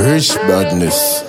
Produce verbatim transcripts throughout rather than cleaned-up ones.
Rich badness.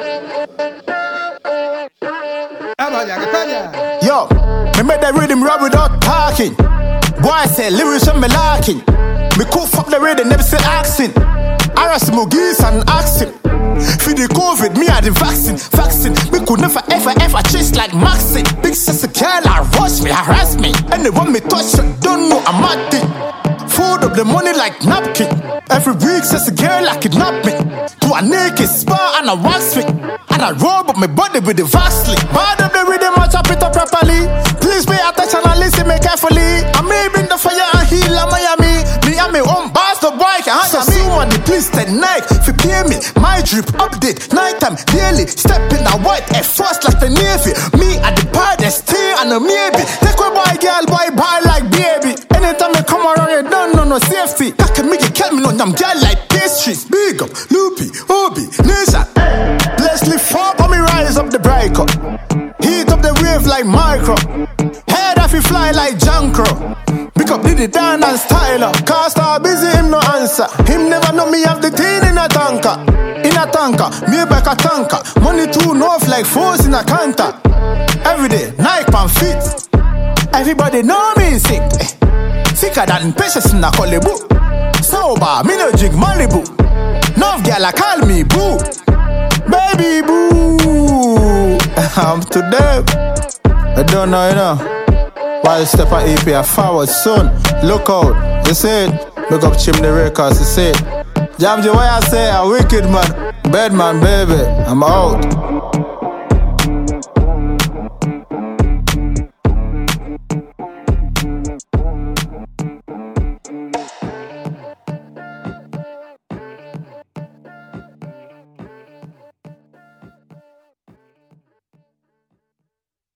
Yo, me make that rhythm rap without talking. Boy say lyrics on me lacking. Me cool fuck the rhythm, never say accent. Arras Mugis and accent. For the COVID, me had the vaccine, vaccine. Me could never ever ever chase like Maxine. Big sister girl, I rush me, harass me. Anyone me touch, you don't know I'm at it. Food up the money like napkin. Every week says a girl I kidnap me. To a naked spa and a wax me. And I roll up my body with the Vaseline. Bad up the rhythm, I chop it up properly. Please pay attention and listen me carefully. I may bring the fire and heal a Miami. Me and me own boss, the boy can handle me. So somebody please tonight, if you pay me. My drip update, nighttime, daily. Step in a white Air Force like the Navy. Me at the party, stay and a maybe. Take away boy, girl, boy, boy like baby. Anytime you come around, you don't know no safety. That can make you kill me on them girl like pastries. Big up, Loopy, Obi, Nation. Blessly fall for me, rise up the breaker. Heat up the wave like micro. Head off you fly like Jankro. Pick up Diddy Dan and Styler. Car star busy, him no answer. Him never know me have the thing in a tanker. In a tanker, me back a tanker. Money too north like force in a canter. Every day, Nike pan feet. Everybody know me sick. Sicker than patience in a Hollywood. Sober, me no drink Malibu. North girl, I call me boo. Baby boo. I'm to them. I don't know, you know. While step on E P a forward soon. Look out, you see it. Look up Chimney Records, you see it. Jamji, why I say a wicked man. Bad man, baby, I'm out.